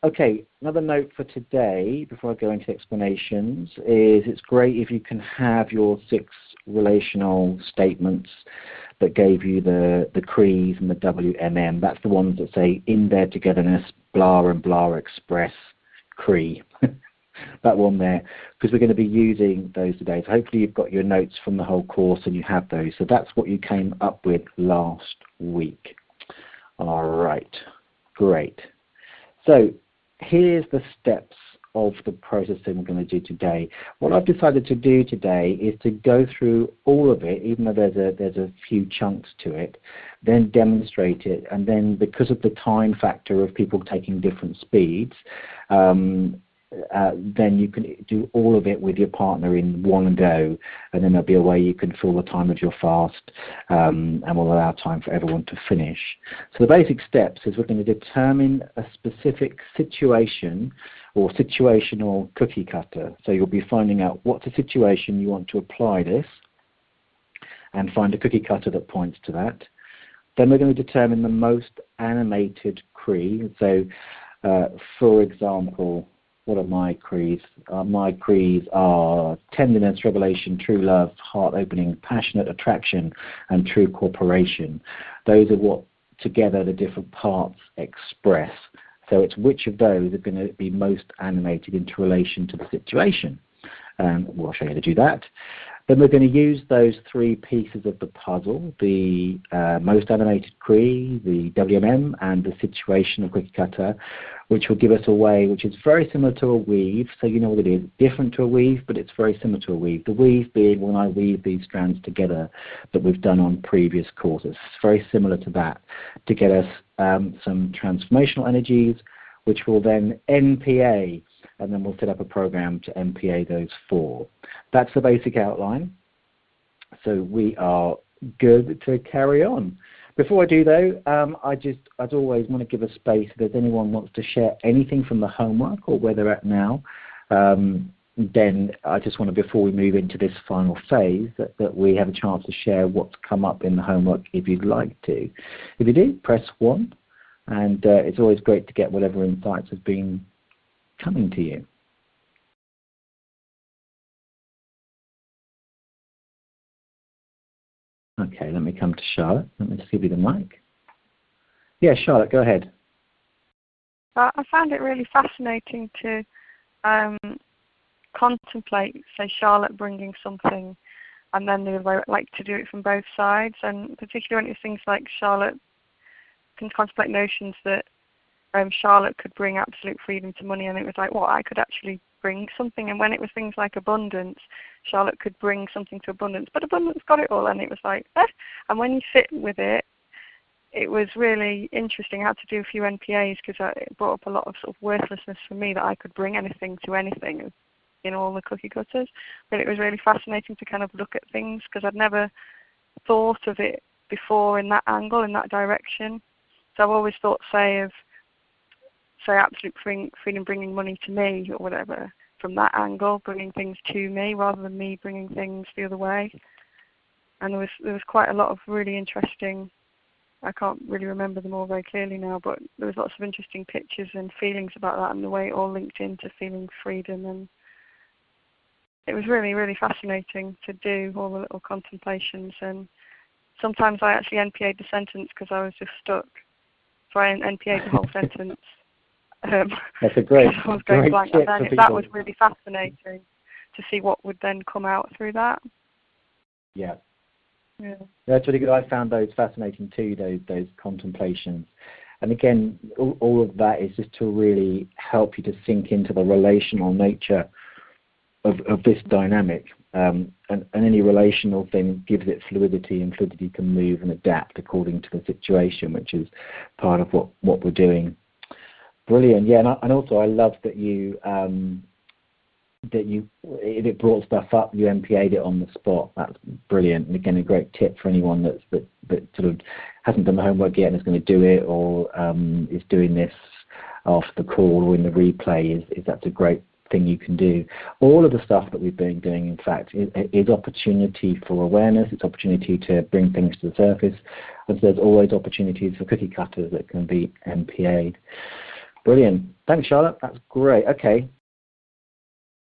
Okay, another note for today, before I go into explanations, is it's great if you can have your 6 relational statements that gave you the crees and the WMM. That's the ones that say in their togetherness, blah and blah express cree. That one there, because we're going to be using those today. So hopefully you've got your notes from the whole course and you have those. So that's what you came up with last week. All right, great. So here's the steps of the processing we're going to do today. What I've decided to do today is to go through all of it, even though there's a few chunks to it, then demonstrate it, and then because of the time factor of people taking different speeds, then you can do all of it with your partner in one go, and then there'll be a way you can fill the time of your fast, and will allow time for everyone to finish. So the basic steps is we're going to determine a specific situation or situational cookie cutter. So you'll be finding out what's the situation you want to apply this, and find a cookie cutter that points to that. Then we're going to determine the most animated cree. So for example, what are my crees? My crees are tenderness, revelation, true love, heart-opening, passionate attraction, and true cooperation. Those are what together the different parts express. So it's which of those are going to be most animated into relation to the situation. We'll show you how to do that. Then we're going to use those 3 pieces of the puzzle, the most animated cree, the WMM, and the situational cookie cutter, which will give us a way which is very similar to a weave. So you know what it is, different to a weave, but it's very similar to a weave. The weave being when I weave these strands together that we've done on previous courses. It's very similar to that to get us some transformational energies, which will then NPA, and then we'll set up a program to NPA those 4. That's the basic outline. So we are good to carry on. Before I do though, I just, as always, want to give a space if there's anyone wants to share anything from the homework or where they're at now. Then I just want to, before we move into this final phase, that we have a chance to share what's come up in the homework if you'd like to. If you do, press 1. And it's always great to get whatever insights have been coming to you. Okay, let me come to Charlotte. Let me just give you the mic. Yeah, Charlotte, go ahead. I found it really fascinating to contemplate, say, Charlotte bringing something, and then the other way, like to do it from both sides, and particularly when it's things like Charlotte can contemplate notions that Charlotte could bring absolute freedom to money, and it was like, well, I could actually bring something. And when it was things like abundance, Charlotte could bring something to abundance, but abundance got it all, and it was like, eh. And when you sit with it, it was really interesting. I had to do a few NPAs because it brought up a lot of sort of worthlessness for me, that I could bring anything to anything in all the cookie cutters. But it was really fascinating to kind of look at things, because I'd never thought of it before in that angle, in that direction. So I've always thought, say, of absolute freedom bringing money to me or whatever, from that angle, bringing things to me rather than me bringing things the other way. And there was quite a lot of really interesting, I can't really remember them all very clearly now, but there was lots of interesting pictures and feelings about that, and the way it all linked into feeling freedom. And it was really, really fascinating to do all the little contemplations. And sometimes I actually NPA'd the sentence because I was just stuck. So I NPA'd the whole sentence. That's a great, I was going great blank, tip and then that was really fascinating to see what would then come out through that. Yeah. Yeah. That's really good. I found those fascinating too, those contemplations. And again, all of that is just to really help you to sink into the relational nature of this dynamic. And any relational thing gives it fluidity, and fluidity can move and adapt according to the situation, which is part of what we're doing. Brilliant, yeah, and also I love that you if it brought stuff up, you NPA'd it on the spot. That's brilliant, and again, a great tip for anyone that sort of hasn't done the homework yet and is going to do it, or is doing this after the call or in the replay. Is that's a great thing you can do. All of the stuff that we've been doing, in fact, is opportunity for awareness. It's opportunity to bring things to the surface, and so there's always opportunities for cookie cutters that can be NPA'd. Brilliant. Thanks, Charlotte. That's great. Okay.